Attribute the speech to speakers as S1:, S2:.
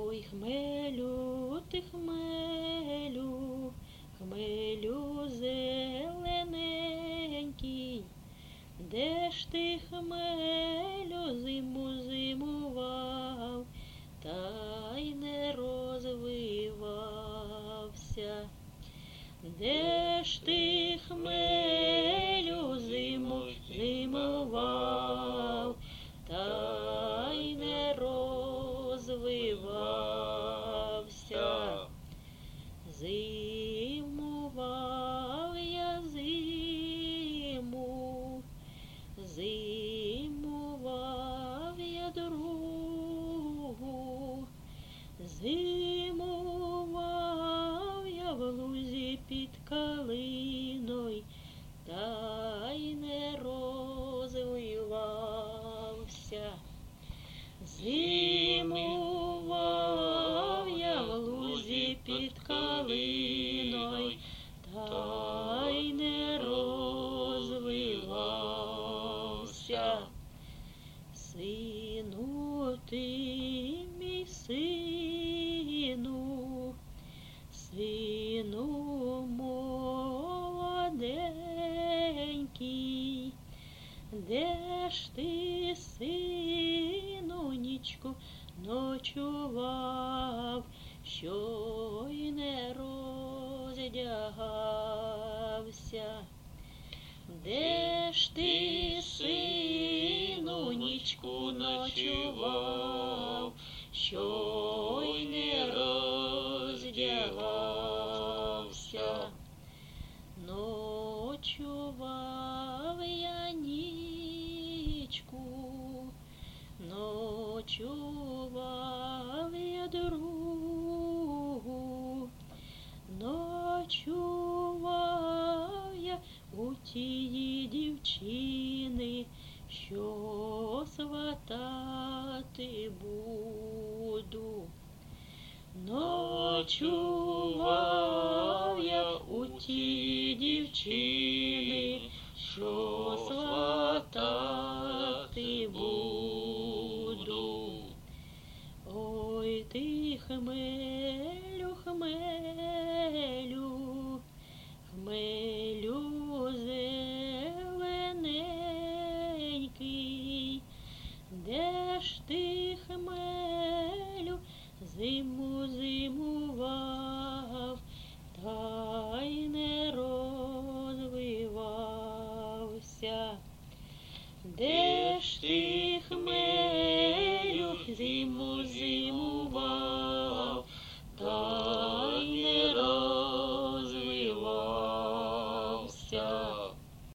S1: Ой, хмелю, ти хмелю, хмелю зелененький, де ж ти, хмелю, зиму зимував, та й не розвивався? Де ж ти, хмелю, зиму зимував, та й не розвивався? Зимував я зиму, зимував я другу, зимував я в лузі під калиною, та й не розвивався. Зимував я в лузі під калиною, та й не розвивався. Сину ти, мій сину, сину молоденький, де ж ти, сину, нічку ночував, що й не роздягався? Де ж ти, сину, нічку ночував, що й не роздягався? Ночував я нічку, ночував я другу, ночував я у тії дівчини, що сватати буду. Ночував я у тій дівчини, що сватати буду. Ой, ти, хмелю, хмелю, хмелю зелененький, де ж ти, хмелю, зиму